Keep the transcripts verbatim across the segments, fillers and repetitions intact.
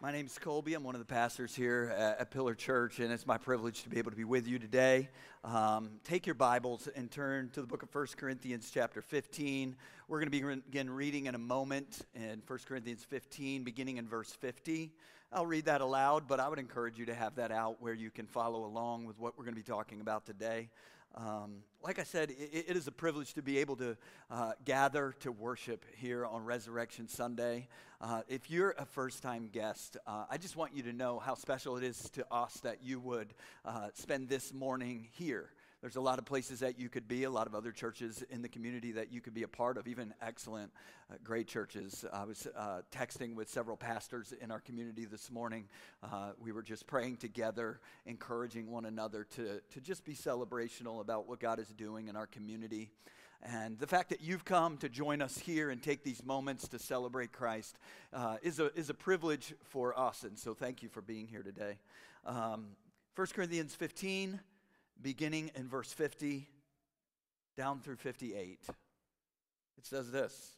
My name's Colby. I'm one of the pastors here at, at Pillar Church, and it's my privilege to be able to be with you today. Um, take your Bibles and turn to the book of First Corinthians chapter fifteen. We're going to begin reading in a moment in First Corinthians fifteen, beginning in verse fifty. I'll read that aloud, but I would encourage you to have that out where you can follow along with what we're going to be talking about today. Um, like I said, it, it is a privilege to be able to uh, gather to worship here on Resurrection Sunday. Uh, if you're a first-time guest, uh, I just want you to know how special it is to us that you would uh, spend this morning here. There's a lot of places that you could be, a lot of other churches in the community that you could be a part of, even excellent, uh, great churches. I was uh, texting with several pastors in our community this morning. Uh, we were just praying together, encouraging one another to, to just be celebrational about what God is doing in our community. And the fact that you've come to join us here and take these moments to celebrate Christ uh, is a is a privilege for us. And so thank you for being here today. Um, First Corinthians fifteen, beginning in verse fifty, down through fifty-eight. It says this: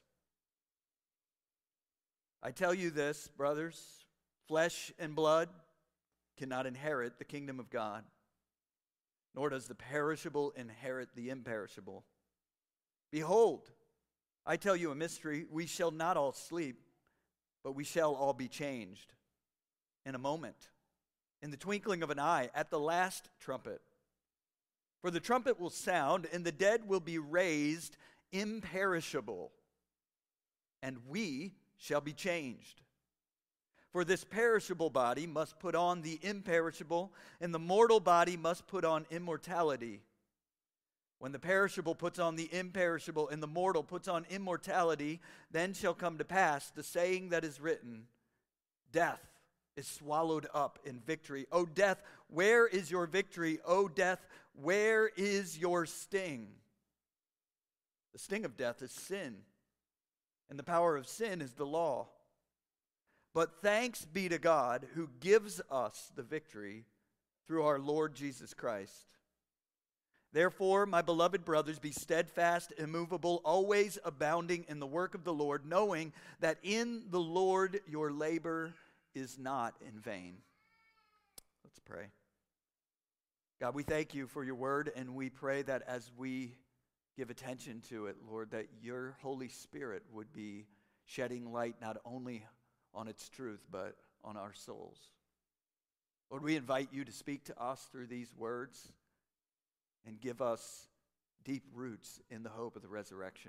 I tell you this, brothers, flesh and blood cannot inherit the kingdom of God, nor does the perishable inherit the imperishable. Behold, I tell you a mystery. We shall not all sleep, but we shall all be changed in a moment, in the twinkling of an eye, at the last trumpet. For the trumpet will sound, and the dead will be raised imperishable, and we shall be changed. For this perishable body must put on the imperishable, and the mortal body must put on immortality. When the perishable puts on the imperishable, and the mortal puts on immortality, then shall come to pass the saying that is written, death is swallowed up in victory. O death, where is your victory? O death, where is your sting? The sting of death is sin, and the power of sin is the law. But thanks be to God who gives us the victory through our Lord Jesus Christ. Therefore, my beloved brothers, be steadfast, immovable, always abounding in the work of the Lord, knowing that in the Lord your labor is not in vain. Let's pray. God, we thank you for your word, and we pray that as we give attention to it, Lord, that your Holy Spirit would be shedding light not only on its truth, but on our souls. Lord, we invite you to speak to us through these words and give us deep roots in the hope of the resurrection.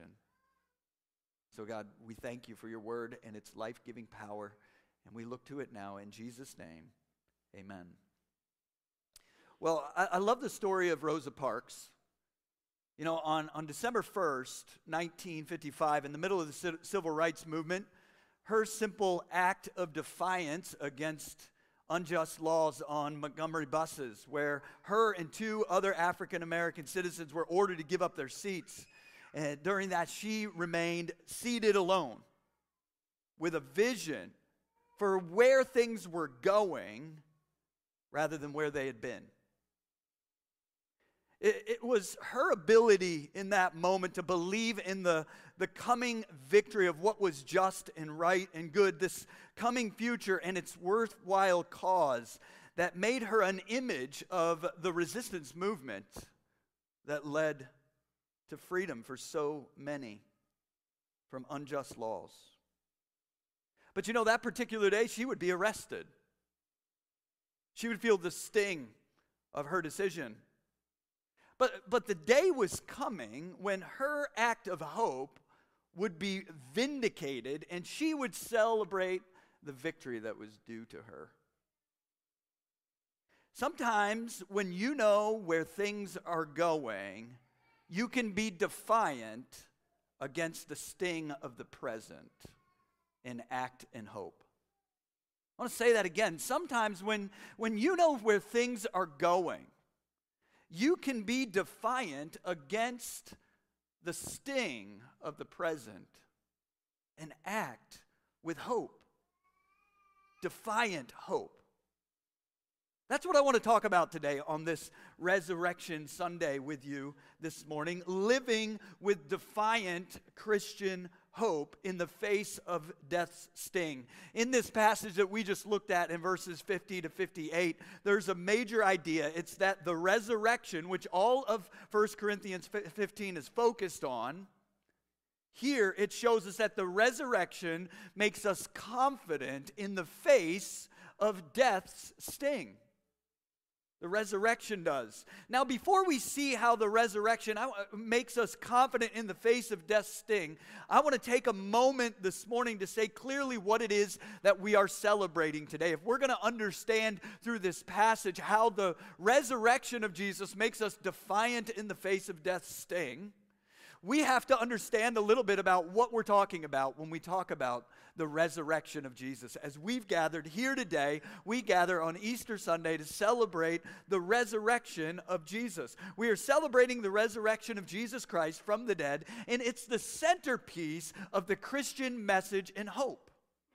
So God, we thank you for your word and its life-giving power, and we look to it now in Jesus' name. Amen. Well, I, I love the story of Rosa Parks. You know, on, on December first, nineteen fifty-five, in the middle of the civil rights movement, her simple act of defiance against unjust laws on Montgomery buses, where her and two other African-American citizens were ordered to give up their seats. And during that, she remained seated alone with a vision for where things were going rather than where they had been. It, it was her ability in that moment to believe in the, the coming victory of what was just and right and good, this coming future and its worthwhile cause, that made her an image of the resistance movement that led to freedom for so many from unjust laws. But you know, that particular day, she would be arrested. She would feel the sting of her decision. But, but the day was coming when her act of hope would be vindicated, and she would celebrate the victory that was due to her. Sometimes when you know where things are going, you can be defiant against the sting of the present and act in hope. I want to say that again. Sometimes when, when you know where things are going, you can be defiant against the sting of the present and act with hope. Defiant hope. That's what I want to talk about today on this Resurrection Sunday with you this morning. Living with defiant Christian hope in the face of death's sting. In this passage that we just looked at in verses fifty to fifty-eight, there's a major idea. It's that the resurrection, which all of First Corinthians fifteen is focused on, here it shows us that the resurrection makes us confident in the face of death's sting. The resurrection does. Now, before we see how the resurrection makes us confident in the face of death's sting, I want to take a moment this morning to say clearly what it is that we are celebrating today. If we're going to understand through this passage how the resurrection of Jesus makes us defiant in the face of death's sting, we have to understand a little bit about what we're talking about when we talk about the resurrection of Jesus. As we've gathered here today, we gather on Easter Sunday to celebrate the resurrection of Jesus. We are celebrating the resurrection of Jesus Christ from the dead, and it's the centerpiece of the Christian message and hope.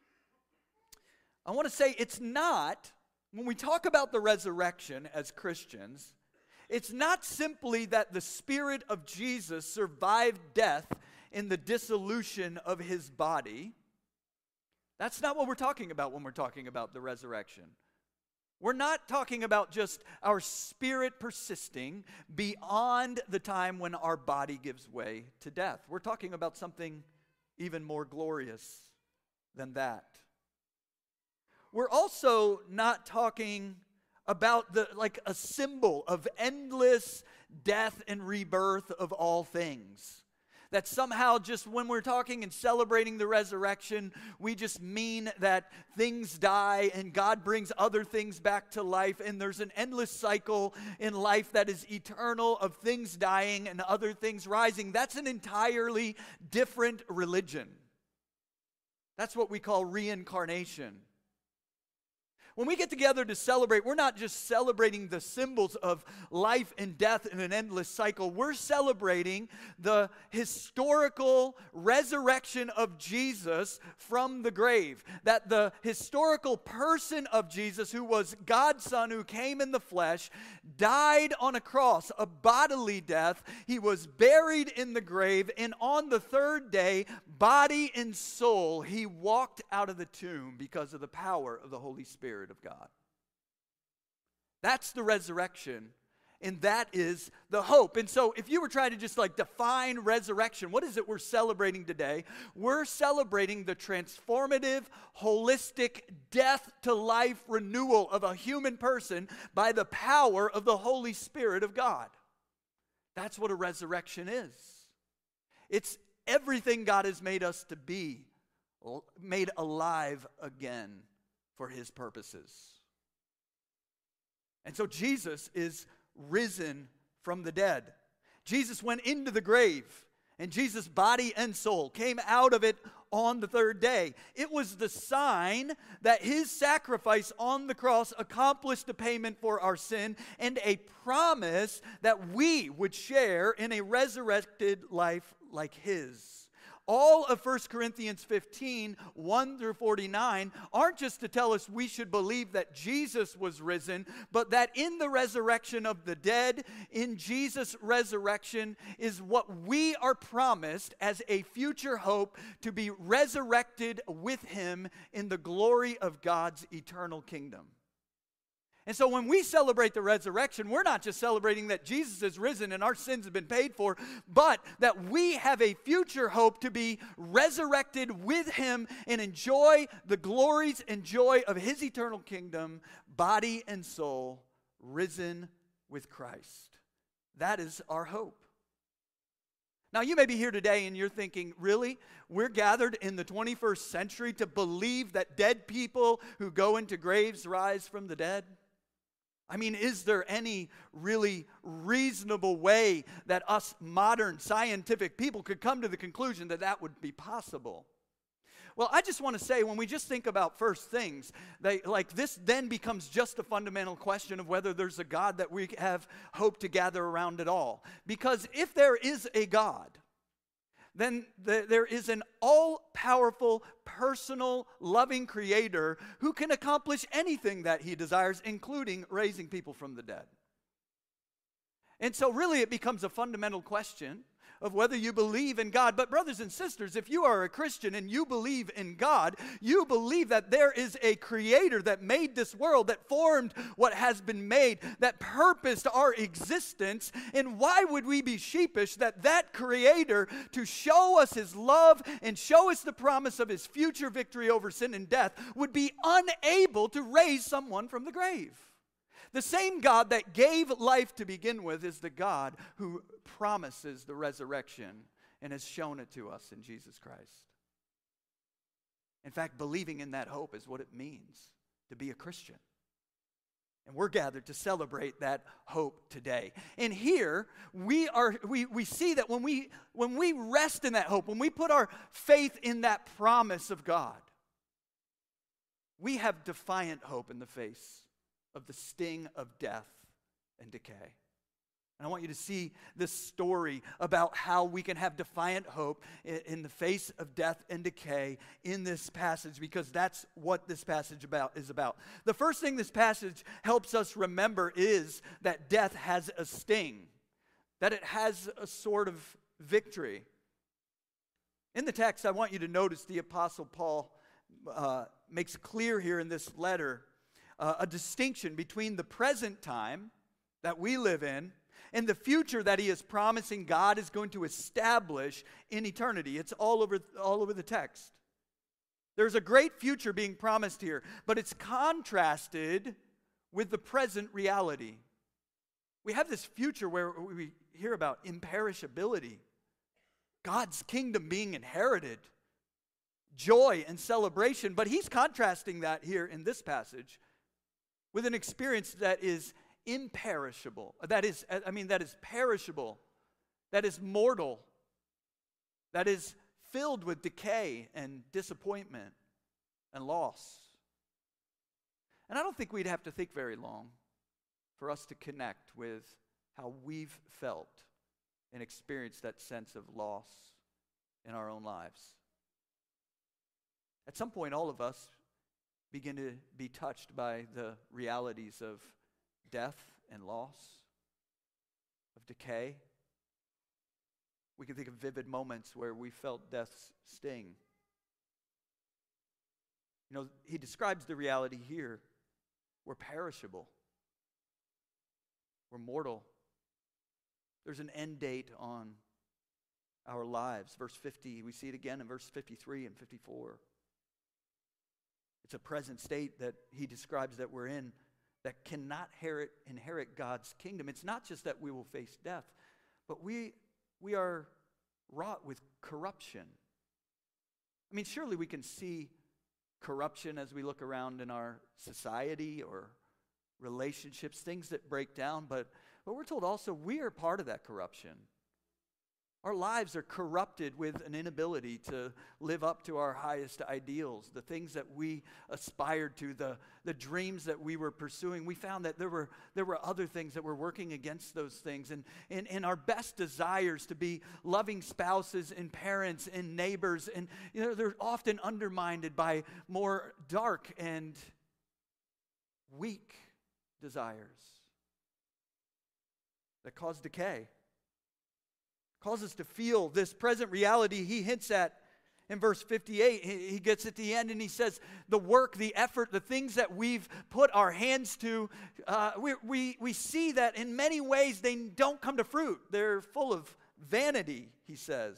I want to say it's not, when we talk about the resurrection as Christians, it's not simply that the Spirit of Jesus survived death in the dissolution of his body. That's not what we're talking about when we're talking about the resurrection. We're not talking about just our spirit persisting beyond the time when our body gives way to death. We're talking about something even more glorious than that. We're also not talking about the like a symbol of endless death and rebirth of all things. That somehow just when we're talking and celebrating the resurrection, we just mean that things die and God brings other things back to life, and there's an endless cycle in life that is eternal of things dying and other things rising. That's an entirely different religion. That's what we call reincarnation. When we get together to celebrate, we're not just celebrating the symbols of life and death in an endless cycle. We're celebrating the historical resurrection of Jesus from the grave. That the historical person of Jesus, who was God's Son, who came in the flesh, died on a cross, a bodily death. He was buried in the grave, and on the third day, body and soul, he walked out of the tomb because of the power of the Holy Spirit of God. That's the resurrection, and that is the hope. And so if you were trying to just like define resurrection, what is it we're celebrating today? We're celebrating the transformative, holistic, death to life renewal of a human person by the power of the Holy Spirit of God. That's what a resurrection is. It's everything God has made us to be, made alive again for his purposes. And so Jesus is risen from the dead. Jesus went into the grave, and Jesus' body and soul came out of it on the third day. It was the sign that his sacrifice on the cross accomplished the payment for our sin, and a promise that we would share in a resurrected life like his. All of First Corinthians fifteen, one through forty-nine, aren't just to tell us we should believe that Jesus was risen, but that in the resurrection of the dead, in Jesus' resurrection, is what we are promised as a future hope to be resurrected with him in the glory of God's eternal kingdom. And so when we celebrate the resurrection, we're not just celebrating that Jesus is risen and our sins have been paid for, but that we have a future hope to be resurrected with him and enjoy the glories and joy of his eternal kingdom, body and soul, risen with Christ. That is our hope. Now, you may be here today and you're thinking, really? We're gathered in the twenty-first century to believe that dead people who go into graves rise from the dead? I mean, is there any really reasonable way that us modern scientific people could come to the conclusion that that would be possible? Well, I just want to say, when we just think about first things, they, like this then becomes just a fundamental question of whether there's a God that we have hope to gather around at all. Because if there is a God, then the, there is an all-powerful, personal, loving creator who can accomplish anything that he desires, including raising people from the dead. And so really it becomes a fundamental question of whether you believe in God. But brothers and sisters, if you are a Christian and you believe in God, you believe that there is a creator that made this world, that formed what has been made, that purposed our existence. And why would we be sheepish that that creator, to show us his love and show us the promise of his future victory over sin and death, would be unable to raise someone from the grave? The same God that gave life to begin with is the God who promises the resurrection and has shown it to us in Jesus Christ. In fact, believing in that hope is what it means to be a Christian. And we're gathered to celebrate that hope today. And here we are we, we see that when we when we rest in that hope, when we put our faith in that promise of God, we have defiant hope in the face of the sting of death and decay. And I want you to see this story about how we can have defiant hope in, in the face of death and decay in this passage, because that's what this passage about is about. The first thing this passage helps us remember is that death has a sting, that it has a sort of victory. In the text, I want you to notice the Apostle Paul uh, makes clear here in this letter Uh, a distinction between the present time that we live in and the future that he is promising God is going to establish in eternity. It's all over, all over the text. There's a great future being promised here, but it's contrasted with the present reality. We have this future where we hear about imperishability, God's kingdom being inherited, joy and celebration, but he's contrasting that here in this passage with an experience that is imperishable. That is, I mean, that is perishable. That is mortal. That is filled with decay and disappointment and loss. And I don't think we'd have to think very long for us to connect with how we've felt and experienced that sense of loss in our own lives. At some point, all of us begin to be touched by the realities of death and loss, of decay. We can think of vivid moments where we felt death's sting. You know, he describes the reality here. We're perishable. We're mortal. There's an end date on our lives. Verse fifty, we see it again in verse fifty-three and fifty-four. It's a present state that he describes that we're in that cannot inherit, inherit God's kingdom. It's not just that we will face death, but we, we are wrought with corruption. I mean, surely we can see corruption as we look around in our society or relationships, things that break down, but, but we're told also we are part of that corruption. Our lives are corrupted with an inability to live up to our highest ideals, the things that we aspired to, the, the dreams that we were pursuing. We found that there were, there were other things that were working against those things. And, and, and our best desires to be loving spouses and parents and neighbors, and you know, they're often undermined by more dark and weak desires that cause decay. Cause us to feel this present reality he hints at in verse fifty-eight. He gets at the end and he says, the work, the effort, the things that we've put our hands to, uh, we, we, we see that in many ways they don't come to fruit. They're full of vanity, he says.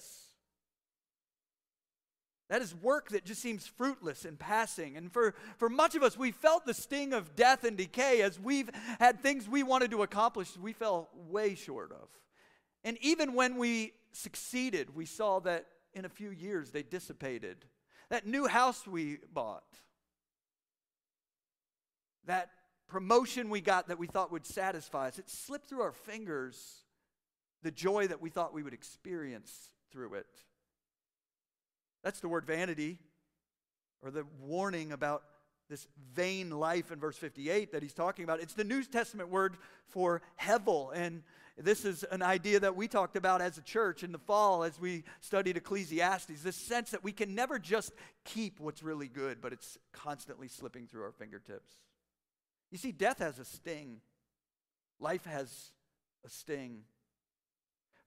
That is work that just seems fruitless and passing. And for, for much of us, we felt the sting of death and decay as we've had things we wanted to accomplish we fell way short of. And even when we succeeded, we saw that in a few years they dissipated. That new house we bought, that promotion we got that we thought would satisfy us, it slipped through our fingers, the joy that we thought we would experience through it. That's the word vanity, or the warning about this vain life in verse fifty-eight that he's talking about. It's the New Testament word for hevel, and this is an idea that we talked about as a church in the fall as we studied Ecclesiastes, this sense that we can never just keep what's really good, but it's constantly slipping through our fingertips. You see, death has a sting. Life has a sting.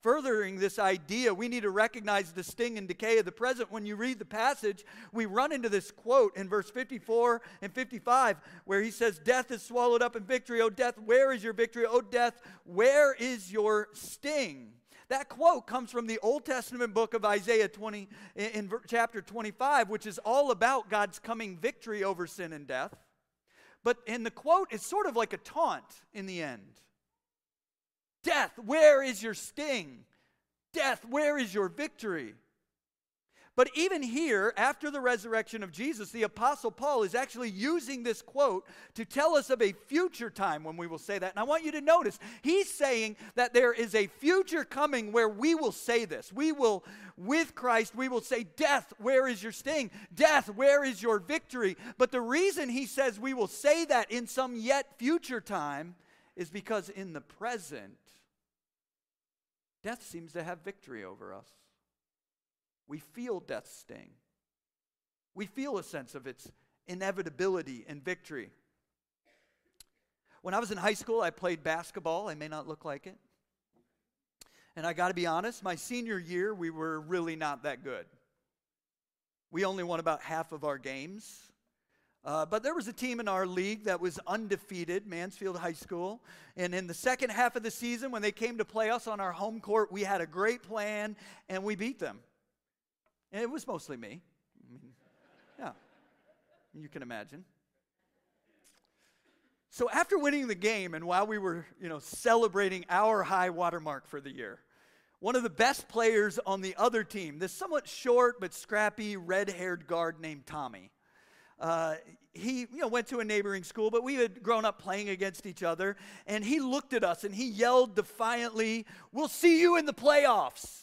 furthering this idea, we need to recognize the sting and decay of the present. When you read the passage, we run into this quote in verse fifty-four and fifty-five where he says, death is swallowed up in victory. O death, where is your victory? O death, where is your sting? That quote comes from the Old Testament book of Isaiah twenty, in chapter twenty-five, which is all about God's coming victory over sin and death. But in the quote, it's sort of like a taunt in the end. Death, where is your sting? Death, where is your victory? But even here, after the resurrection of Jesus, the Apostle Paul is actually using this quote to tell us of a future time when we will say that. And I want you to notice, he's saying that there is a future coming where we will say this. We will, with Christ, we will say, death, where is your sting? Death, where is your victory? But the reason he says we will say that in some yet future time is because in the present, death seems to have victory over us. We feel death's sting. We feel a sense of its inevitability and victory. When I was in high school, I played basketball. I may not look like it. And I got to be honest, my senior year, we were really not that good. We only won about half of our games. Uh, but there was a team in our league that was undefeated, Mansfield High School. And in the second half of the season, when they came to play us on our home court, we had a great plan, and we beat them. And it was mostly me. I mean, yeah, you can imagine. So after winning the game, and while we were, you know, celebrating our high watermark for the year, one of the best players on the other team, this somewhat short but scrappy red-haired guard named Tommy, Uh, he you know, went to a neighboring school, but we had grown up playing against each other, and he looked at us and he yelled defiantly, "We'll see you in the playoffs."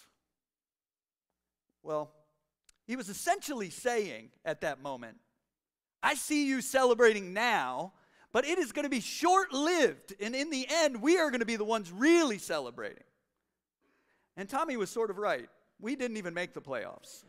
Well, he was essentially saying at that moment, I see you celebrating now, but it is going to be short-lived, and in the end, we are going to be the ones really celebrating. And Tommy was sort of right. We didn't even make the playoffs.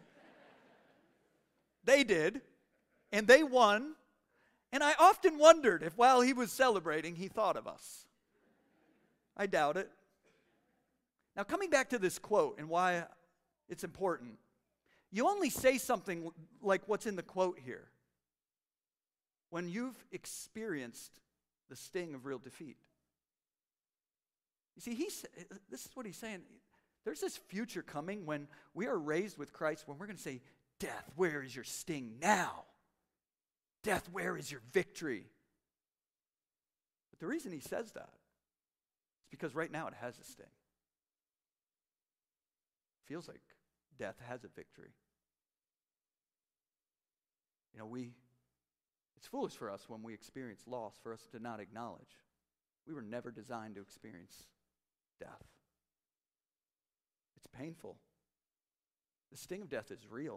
They did. And they won, and I often wondered if while he was celebrating, he thought of us. I doubt it. Now, coming back to this quote and why it's important, you only say something like what's in the quote here when you've experienced the sting of real defeat. You see, he's, this is what he's saying. There's this future coming when we are raised with Christ, when we're going to say, death, where is your sting now? Death, where is your victory? But the reason he says that is because right now it has a sting. Feels like death has a victory. You know, we, it's foolish for us when we experience loss for us to not acknowledge we were never designed to experience death. It's painful. The sting of death is real.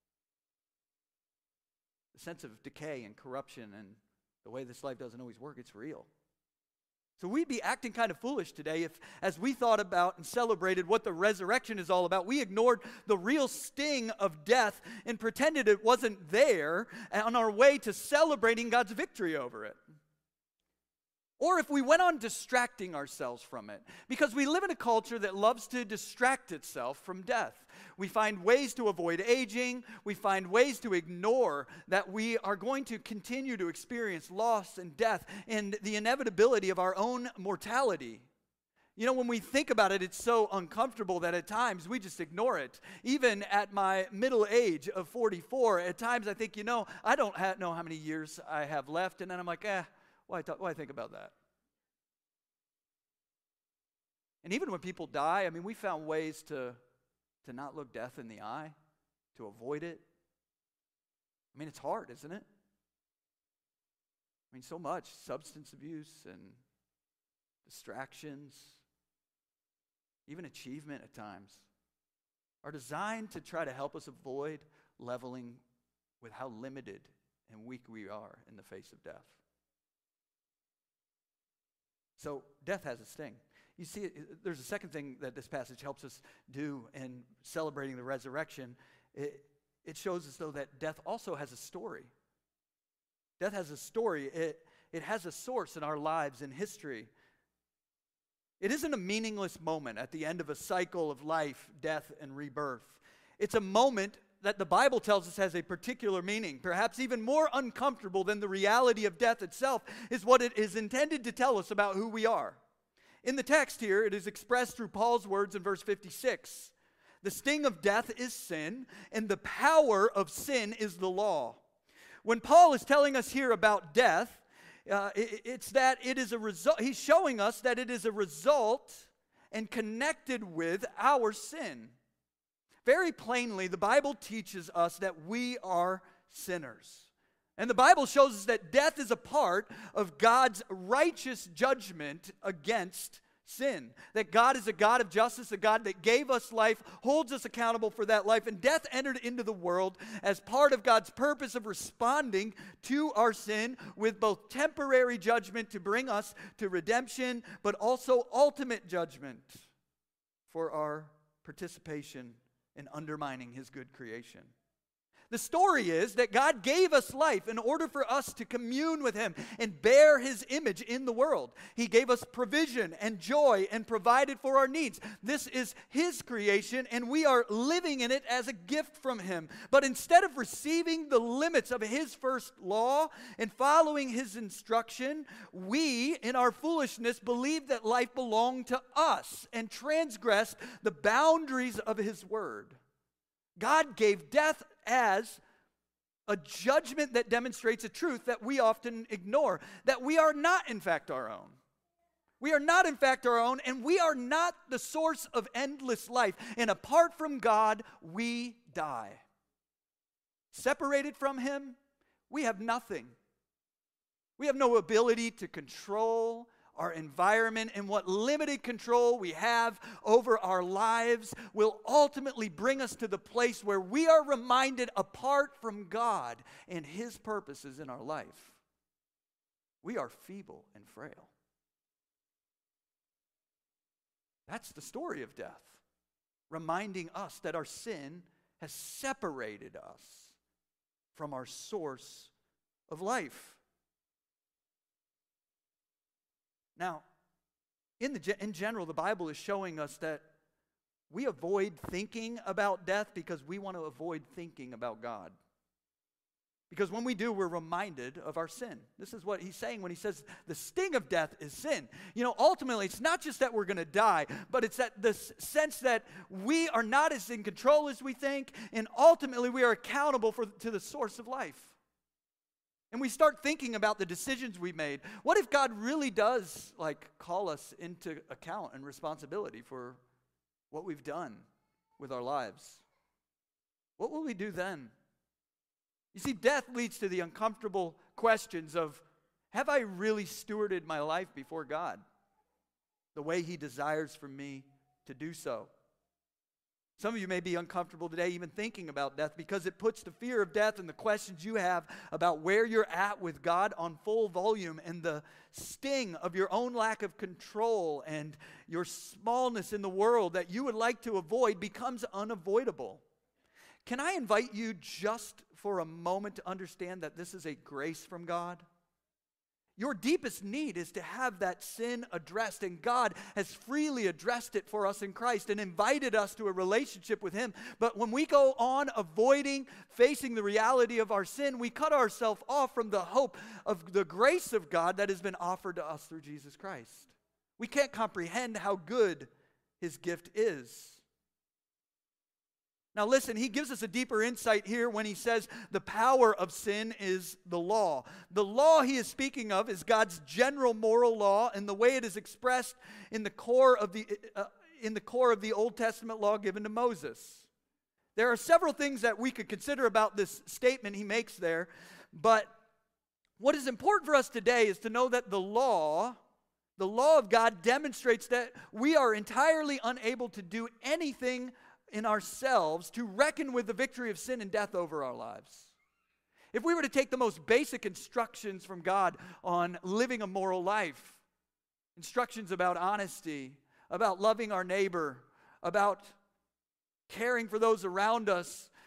The sense of decay and corruption and the way this life doesn't always work, it's real. So we'd be acting kind of foolish today if, as we thought about and celebrated what the resurrection is all about, we ignored the real sting of death and pretended it wasn't there on our way to celebrating God's victory over it. Or if we went on distracting ourselves from it, because we live in a culture that loves to distract itself from death. We find ways to avoid aging. We find ways to ignore that we are going to continue to experience loss and death and the inevitability of our own mortality. You know, when we think about it, it's so uncomfortable that at times we just ignore it. Even at my middle age of forty-four, at times I think, you know, I don't ha- know how many years I have left, and then I'm like, eh, why, th- why think about that? And even when people die, I mean, we found ways to, to not look death in the eye, to avoid it. I mean, it's hard, isn't it? I mean, so much substance abuse and distractions, even achievement at times, are designed to try to help us avoid leveling with how limited and weak we are in the face of death. So death has a sting. You see, there's a second thing that this passage helps us do in celebrating the resurrection. It, it shows us, though, that death also has a story. Death has a story. It, it has a source in our lives in history. It isn't a meaningless moment at the end of a cycle of life, death, and rebirth. It's a moment that the Bible tells us has a particular meaning. Perhaps even more uncomfortable than the reality of death itself is what it is intended to tell us about who we are. In the text here, it is expressed through Paul's words in verse fifty-six. The sting of death is sin, and the power of sin is the law. When Paul is telling us here about death, uh, it, it's that it is a result. He's showing us that it is a result and connected with our sin. Very plainly, the Bible teaches us that we are sinners. And the Bible shows us that death is a part of God's righteous judgment against sin. That God is a God of justice, a God that gave us life, holds us accountable for that life, and death entered into the world as part of God's purpose of responding to our sin with both temporary judgment to bring us to redemption, but also ultimate judgment for our participation in undermining His good creation. The story is that God gave us life in order for us to commune with Him and bear His image in the world. He gave us provision and joy and provided for our needs. This is His creation, and we are living in it as a gift from Him. But instead of receiving the limits of His first law and following His instruction, we, in our foolishness, believed that life belonged to us and transgressed the boundaries of His word. God gave death as a judgment that demonstrates a truth that we often ignore, that we are not, in fact, our own. We are not, in fact, our own, and we are not the source of endless life. And apart from God, we die. Separated from Him, we have nothing. We have no ability to control our environment, and what limited control we have over our lives will ultimately bring us to the place where we are reminded, apart from God and His purposes in our life, we are feeble and frail. That's the story of death, reminding us that our sin has separated us from our source of life. Now, in, the, in general, the Bible is showing us that we avoid thinking about death because we want to avoid thinking about God. Because when we do, we're reminded of our sin. This is what He's saying when He says the sting of death is sin. You know, ultimately, it's not just that we're going to die, but it's that this sense that we are not as in control as we think, and ultimately we are accountable for, to the source of life. And we start thinking about the decisions we made. What if God really does, like, call us into account and responsibility for what we've done with our lives? What will we do then? You see, death leads to the uncomfortable questions of, have I really stewarded my life before God the way He desires for me to do so? Some of you may be uncomfortable today even thinking about death because it puts the fear of death and the questions you have about where you're at with God on full volume, and the sting of your own lack of control and your smallness in the world that you would like to avoid becomes unavoidable. Can I invite you just for a moment to understand that this is a grace from God? Your deepest need is to have that sin addressed, and God has freely addressed it for us in Christ and invited us to a relationship with Him. But when we go on avoiding facing the reality of our sin, we cut ourselves off from the hope of the grace of God that has been offered to us through Jesus Christ. We can't comprehend how good His gift is. Now listen, He gives us a deeper insight here when He says the power of sin is the law. The law He is speaking of is God's general moral law, and the way it is expressed in the core of the uh, in the core of the Old Testament law given to Moses. There are several things that we could consider about this statement He makes there, but what is important for us today is to know that the law, the law of God demonstrates that we are entirely unable to do anything in ourselves to reckon with the victory of sin and death over our lives. If we were to take the most basic instructions from God on living a moral life, instructions about honesty, about loving our neighbor, about caring for those around us,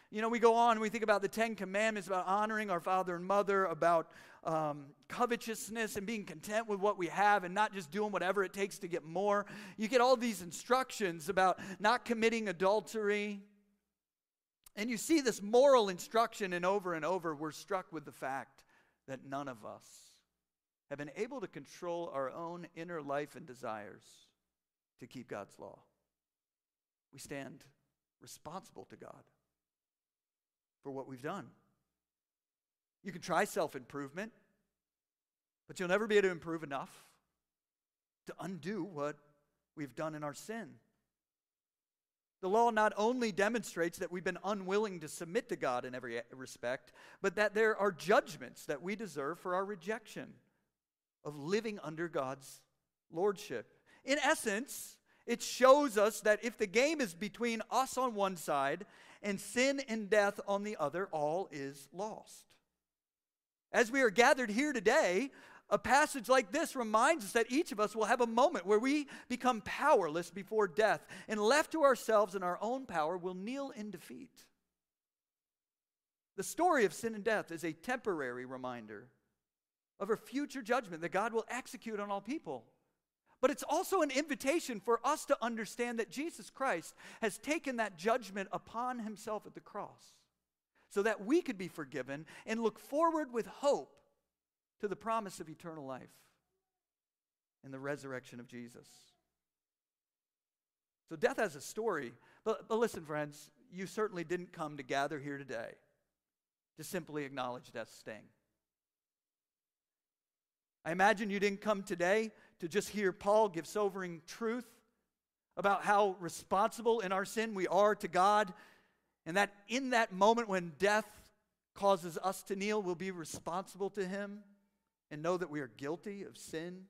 You know, we go on and we think about the Ten Commandments, about honoring our father and mother, about um, covetousness and being content with what we have and not just doing whatever it takes to get more. You get all these instructions about not committing adultery. And you see this moral instruction, and over and over we're struck with the fact that none of us have been able to control our own inner life and desires to keep God's law. We stand responsible to God for what we've done. You can try self-improvement, but you'll never be able to improve enough to undo what we've done in our sin. The law not only demonstrates that we've been unwilling to submit to God in every respect, but that there are judgments that we deserve for our rejection of living under God's lordship. In essence, it shows us that if the game is between us on one side and sin and death on the other, all is lost. As we are gathered here today, a passage like this reminds us that each of us will have a moment where we become powerless before death, and left to ourselves and our own power will kneel in defeat. The story of sin and death is a temporary reminder of a future judgment that God will execute on all people. But it's also an invitation for us to understand that Jesus Christ has taken that judgment upon himself at the cross so that we could be forgiven and look forward with hope to the promise of eternal life and the resurrection of Jesus. So death has a story. But, but listen, friends, you certainly didn't come to gather here today to simply acknowledge death's sting. I imagine you didn't come today to just hear Paul give sobering truth about how responsible in our sin we are to God, and that in that moment when death causes us to kneel, we'll be responsible to him and know that we are guilty of sin.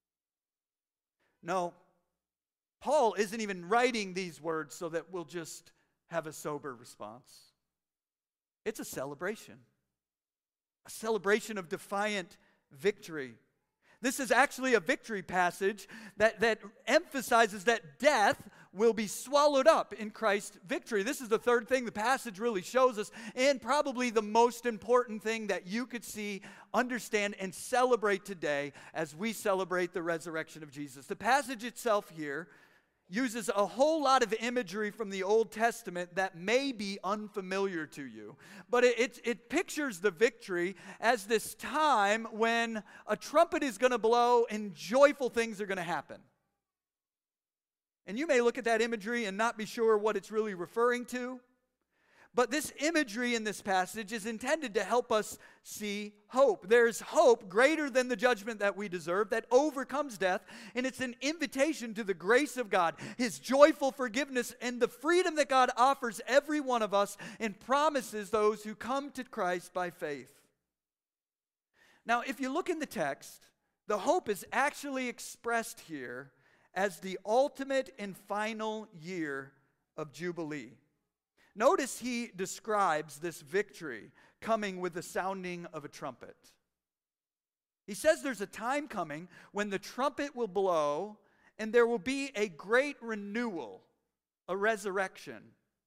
No, Paul isn't even writing these words so that we'll just have a sober response. It's a celebration, a celebration of defiant victory. This is actually a victory passage that, that emphasizes that death will be swallowed up in Christ's victory. This is the third thing the passage really shows us, and probably the most important thing that you could see, understand, and celebrate today as we celebrate the resurrection of Jesus. The passage itself here uses a whole lot of imagery from the Old Testament that may be unfamiliar to you. But it, it, it pictures the victory as this time when a trumpet is going to blow and joyful things are going to happen. And you may look at that imagery and not be sure what it's really referring to. But this imagery in this passage is intended to help us see hope. There's hope greater than the judgment that we deserve that overcomes death, and it's an invitation to the grace of God, his joyful forgiveness, and the freedom that God offers every one of us and promises those who come to Christ by faith. Now, if you look in the text, the hope is actually expressed here as the ultimate and final year of Jubilee. Notice he describes this victory coming with the sounding of a trumpet. He says there's a time coming when the trumpet will blow and there will be a great renewal, a resurrection.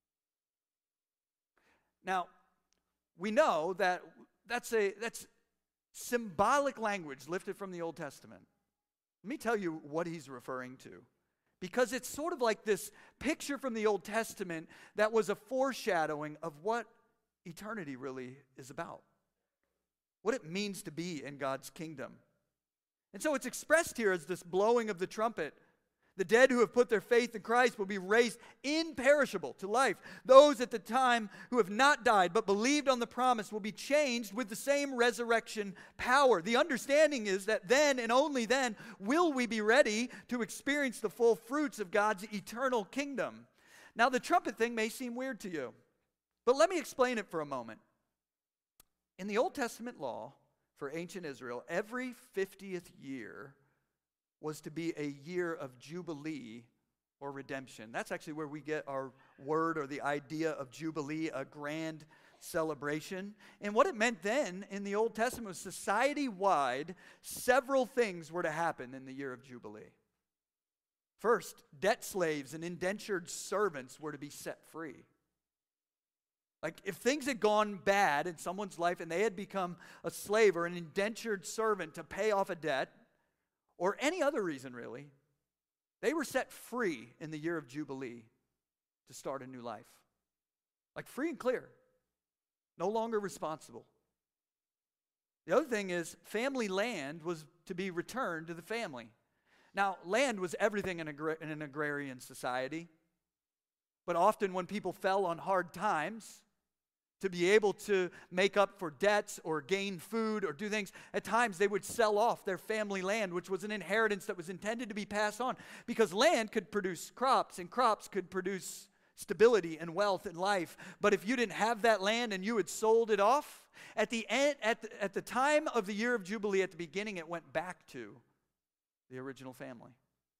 Now, we know that that's a that's symbolic language lifted from the Old Testament. Let me tell you what he's referring to. Because it's sort of like this picture from the Old Testament that was a foreshadowing of what eternity really is about. What it means to be in God's kingdom. And so it's expressed here as this blowing of the trumpet. The dead who have put their faith in Christ will be raised imperishable to life. Those at the time who have not died but believed on the promise will be changed with the same resurrection power. The understanding is that then and only then will we be ready to experience the full fruits of God's eternal kingdom. Now, the trumpet thing may seem weird to you, but let me explain it for a moment. In the Old Testament law for ancient Israel, every fiftieth year was to be a year of jubilee or redemption. That's actually where we get our word or the idea of jubilee, a grand celebration. And what it meant then in the Old Testament was society-wide, several things were to happen in the year of jubilee. First, debt slaves and indentured servants were to be set free. Like if things had gone bad in someone's life and they had become a slave or an indentured servant to pay off a debt, or any other reason really, they were set free in the year of Jubilee to start a new life. Like free and clear. No longer responsible. The other thing is family land was to be returned to the family. Now, land was everything in, agra- in an agrarian society. But often when people fell on hard times, to be able to make up for debts or gain food or do things, at times they would sell off their family land, which was an inheritance that was intended to be passed on. Because land could produce crops, and crops could produce stability and wealth in life. But if you didn't have that land and you had sold it off, at the end, at the, at the time of the year of Jubilee, at the beginning, it went back to the original family.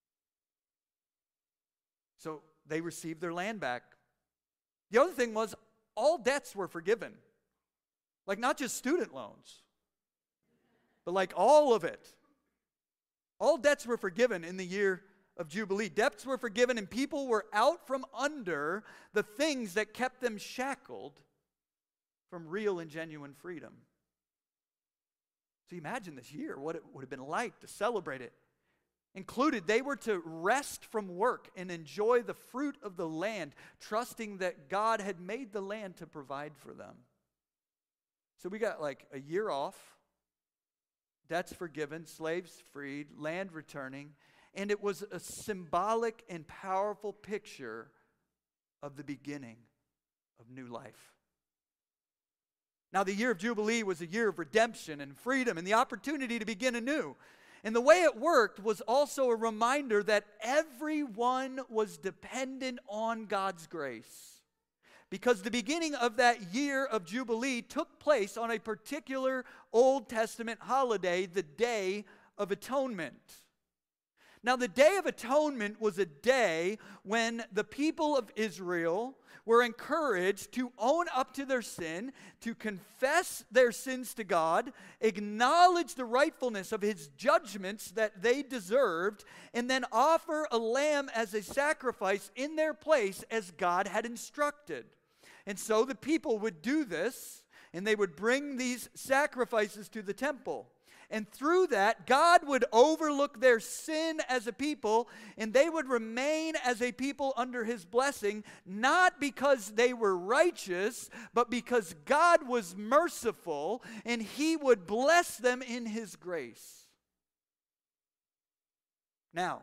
So they received their land back. The other thing was all debts were forgiven. Like not just student loans, but like all of it. All debts were forgiven in the year of Jubilee. Debts were forgiven and people were out from under the things that kept them shackled from real and genuine freedom. So you imagine this year, what it would have been like to celebrate it. Included, they were to rest from work and enjoy the fruit of the land, trusting that God had made the land to provide for them. So we got like a year off, debts forgiven, slaves freed, land returning, and it was a symbolic and powerful picture of the beginning of new life. Now, the year of Jubilee was a year of redemption and freedom and the opportunity to begin anew. And the way it worked was also a reminder that everyone was dependent on God's grace. Because the beginning of that year of Jubilee took place on a particular Old Testament holiday, the Day of Atonement. Now, the Day of Atonement was a day when the people of Israel were encouraged to own up to their sin, to confess their sins to God, acknowledge the rightfulness of His judgments that they deserved, and then offer a lamb as a sacrifice in their place as God had instructed. And so the people would do this, and they would bring these sacrifices to the temple. And through that, God would overlook their sin as a people, and they would remain as a people under His blessing, not because they were righteous, but because God was merciful, and He would bless them in His grace. Now,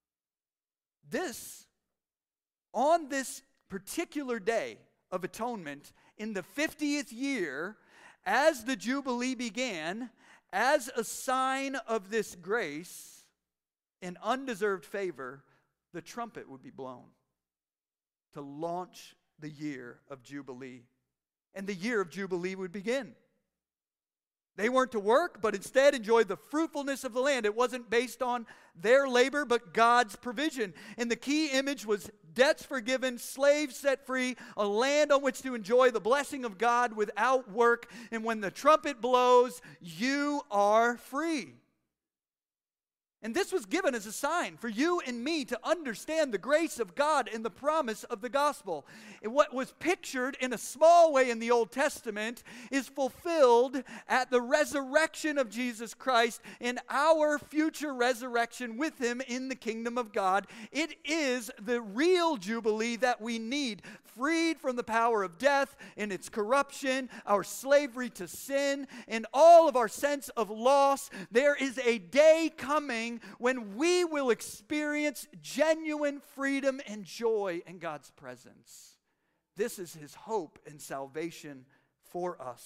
this, on this particular day of atonement, in the fiftieth year, as the Jubilee began, as a sign of this grace and undeserved favor, the trumpet would be blown to launch the year of Jubilee. And the year of Jubilee would begin. They weren't to work, but instead enjoyed the fruitfulness of the land. It wasn't based on their labor, but God's provision. And the key image was debts forgiven, slaves set free, a land on which to enjoy the blessing of God without work. And when the trumpet blows, you are free. And this was given as a sign for you and me to understand the grace of God and the promise of the gospel. And what was pictured in a small way in the Old Testament is fulfilled at the resurrection of Jesus Christ and our future resurrection with Him in the kingdom of God. It is the real Jubilee that we need, freed from the power of death and its corruption, our slavery to sin, and all of our sense of loss. There is a day coming when we will experience genuine freedom and joy in God's presence. This is His hope and salvation for us.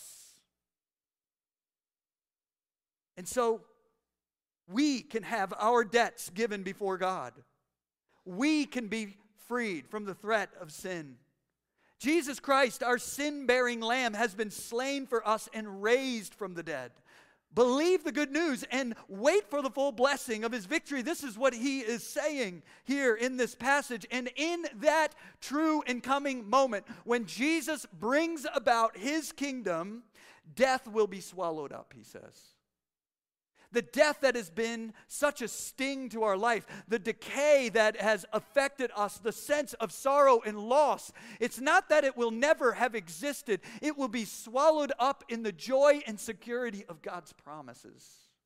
And so, we can have our debts given before God. We can be freed from the threat of sin. Jesus Christ, our sin-bearing Lamb, has been slain for us and raised from the dead. Believe the good news and wait for the full blessing of His victory. This is what He is saying here in this passage. And in that true and coming moment, when Jesus brings about His kingdom, death will be swallowed up, He says. The death that has been such a sting to our life, the decay that has affected us, the sense of sorrow and loss. It's not that it will never have existed. It will be swallowed up in the joy and security of God's promises.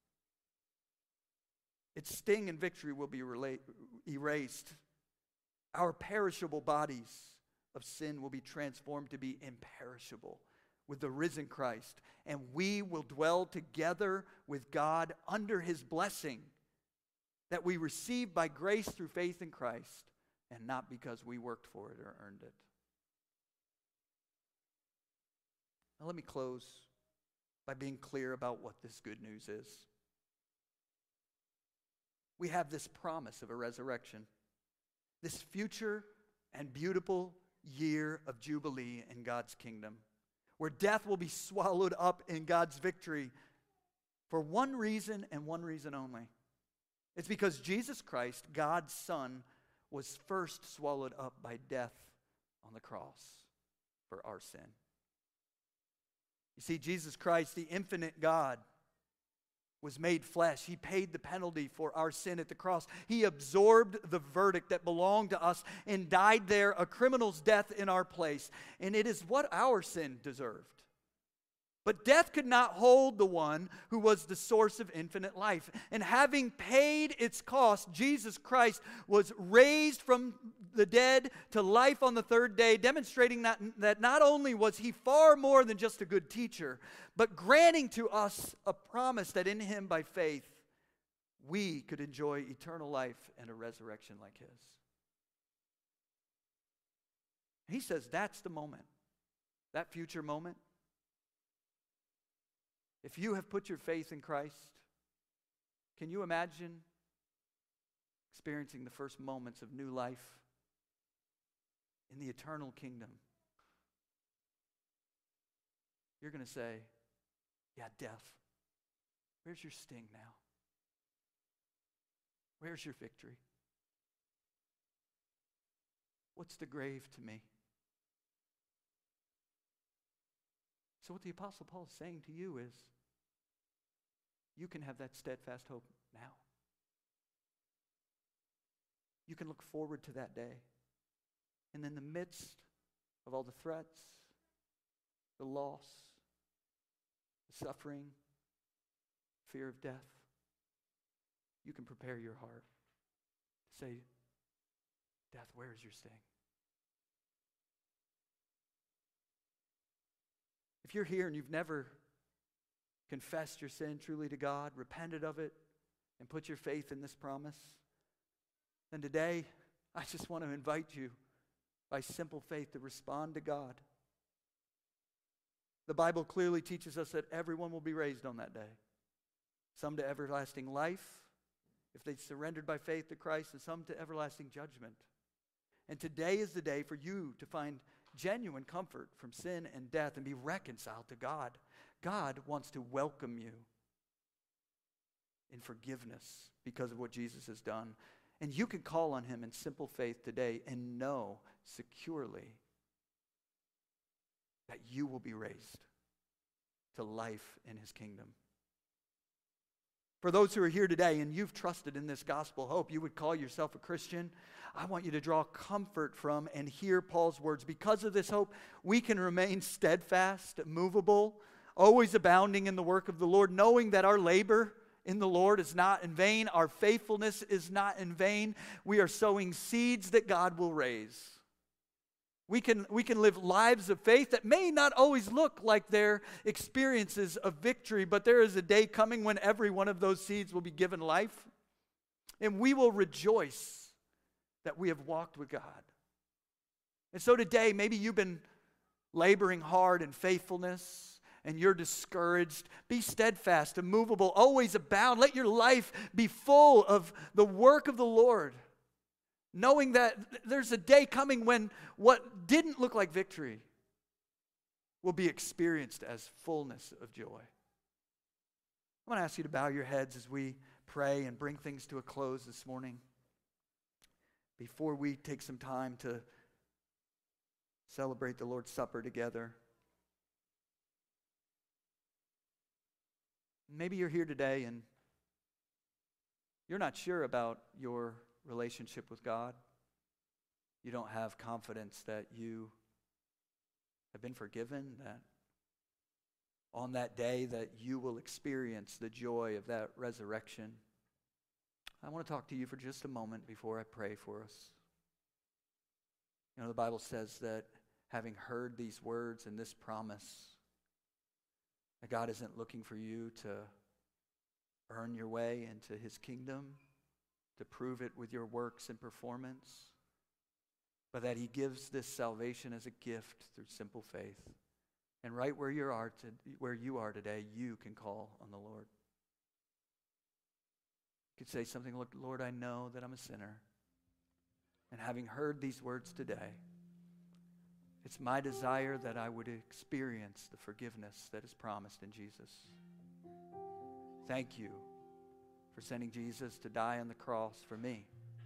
Its sting and victory will be rela- erased. Our perishable bodies of sin will be transformed to be imperishable with the risen Christ, and we will dwell together with God under his blessing that we receive by grace through faith in Christ, and not because we worked for it or earned it. Now let me close by being clear about what this good news is. We have this promise of a resurrection, this future and beautiful year of Jubilee in God's kingdom, where death will be swallowed up in God's victory for one reason and one reason only. It's because Jesus Christ, God's Son, was first swallowed up by death on the cross for our sin. You see, Jesus Christ, the infinite God, was made flesh. He paid the penalty for our sin at the cross. He absorbed the verdict that belonged to us and died there, a criminal's death in our place. And it is what our sin deserved. But death could not hold the one who was the source of infinite life. And having paid its cost, Jesus Christ was raised from the dead to life on the third day, demonstrating that, that not only was he far more than just a good teacher, but granting to us a promise that in him by faith we could enjoy eternal life and a resurrection like his. He says that's the moment, that future moment. If you have put your faith in Christ, can you imagine experiencing the first moments of new life in the eternal kingdom? You're going to say, yeah, death, where's your sting now? Where's your victory? What's the grave to me? So what the Apostle Paul is saying to you is, you can have that steadfast hope now. You can look forward to that day. And in the midst of all the threats, the loss, the suffering, fear of death, you can prepare your heart to say, death, where is your sting? If you're here and you've never confessed your sin truly to God, repented of it, and put your faith in this promise, then today I just want to invite you by simple faith to respond to God. The Bible clearly teaches us that everyone will be raised on that day. Some to everlasting life, if they surrendered by faith to Christ, and some to everlasting judgment. And today is the day for you to find genuine comfort from sin and death and be reconciled to God. God wants to welcome you in forgiveness because of what Jesus has done. And you can call on him in simple faith today and know securely that you will be raised to life in his kingdom. For those who are here today and you've trusted in this gospel hope, you would call yourself a Christian, I want you to draw comfort from and hear Paul's words. Because of this hope, we can remain steadfast, movable, always abounding in the work of the Lord, knowing that our labor in the Lord is not in vain. Our faithfulness is not in vain. We are sowing seeds that God will raise. We can, we can live lives of faith that may not always look like their experiences of victory, but there is a day coming when every one of those seeds will be given life, and we will rejoice that we have walked with God. And so today, maybe you've been laboring hard in faithfulness, and you're discouraged. Be steadfast, immovable, always abound. Let your life be full of the work of the Lord, knowing that there's a day coming when what didn't look like victory will be experienced as fullness of joy. I'm going to ask you to bow your heads as we pray and bring things to a close this morning. Before we take some time to celebrate the Lord's Supper together. Maybe you're here today and You're not sure about your relationship with God. You don't have confidence that you have been forgiven, that on that day that you will experience the joy of that resurrection. I want to talk to you for just a moment before I pray for us. You know, the Bible says that having heard these words and this promise, that God isn't looking for you to earn your way into his kingdom, to prove it with your works and performance, but that he gives this salvation as a gift through simple faith. And right where you are to, where you are today, you can call on the Lord. You could say something, look, Lord, I know that I'm a sinner. And having heard these words today, it's my desire that I would experience the forgiveness that is promised in Jesus. Thank you for sending Jesus to die on the cross for me.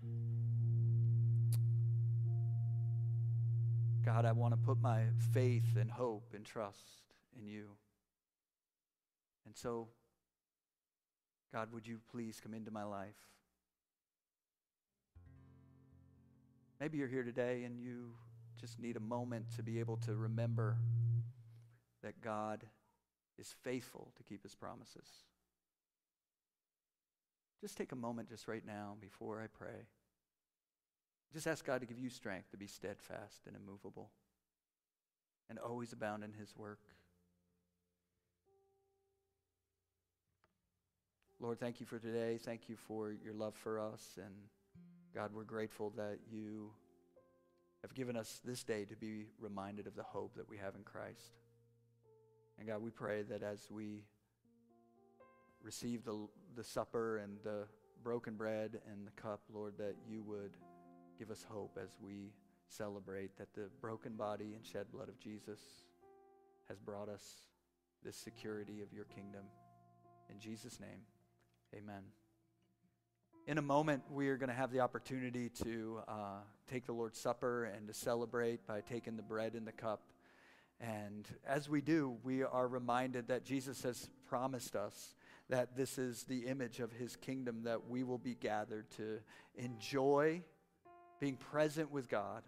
God, I want to put my faith and hope and trust in you. And so, God, would you please come into my life? Maybe you're here today and you just need a moment to be able to remember that God is faithful to keep his promises. Just take a moment just right now before I pray. Just ask God to give you strength to be steadfast and immovable and always abound in his work. Lord, thank you for today. Thank you for your love for us. And God, we're grateful that you have given us this day to be reminded of the hope that we have in Christ. And God, we pray that as we receive the, the supper and the broken bread and the cup, Lord, that you would give us hope as we celebrate that the broken body and shed blood of Jesus has brought us this security of your kingdom. In Jesus' name, amen. In a moment, we are going to have the opportunity to uh, take the Lord's Supper and to celebrate by taking the bread and the cup. And as we do, we are reminded that Jesus has promised us that this is the image of his kingdom, that we will be gathered to enjoy being present with God,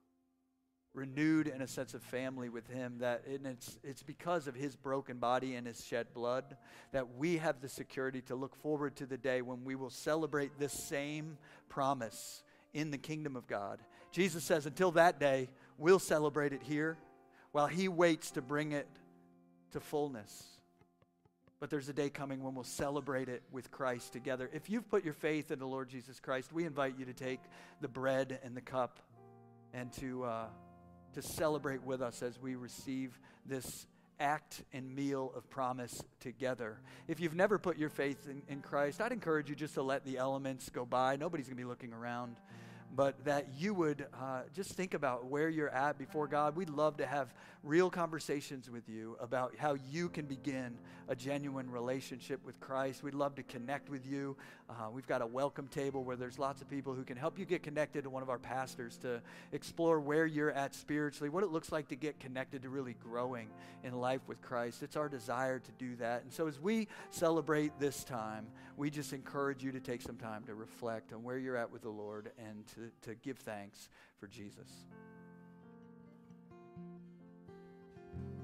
renewed in a sense of family with him, that and it's, it's because of his broken body and his shed blood that we have the security to look forward to the day when we will celebrate this same promise in the kingdom of God. Jesus says until that day, we'll celebrate it here while he waits to bring it to fullness. But there's a day coming when we'll celebrate it with Christ together. If you've put your faith in the Lord Jesus Christ, we invite you to take the bread and the cup and to uh, to celebrate with us as we receive this act and meal of promise together. If you've never put your faith in, in Christ, I'd encourage you just to let the elements go by. Nobody's going to be looking around. But that you would uh, just think about where you're at before God. We'd love to have real conversations with you about how you can begin a genuine relationship with Christ. We'd love to connect with you. Uh, we've got a welcome table where there's lots of people who can help you get connected to one of our pastors to explore where you're at spiritually, what it looks like to get connected to really growing in life with Christ. It's our desire to do that. And so as we celebrate this time, we just encourage you to take some time to reflect on where you're at with the Lord and to, to give thanks for Jesus.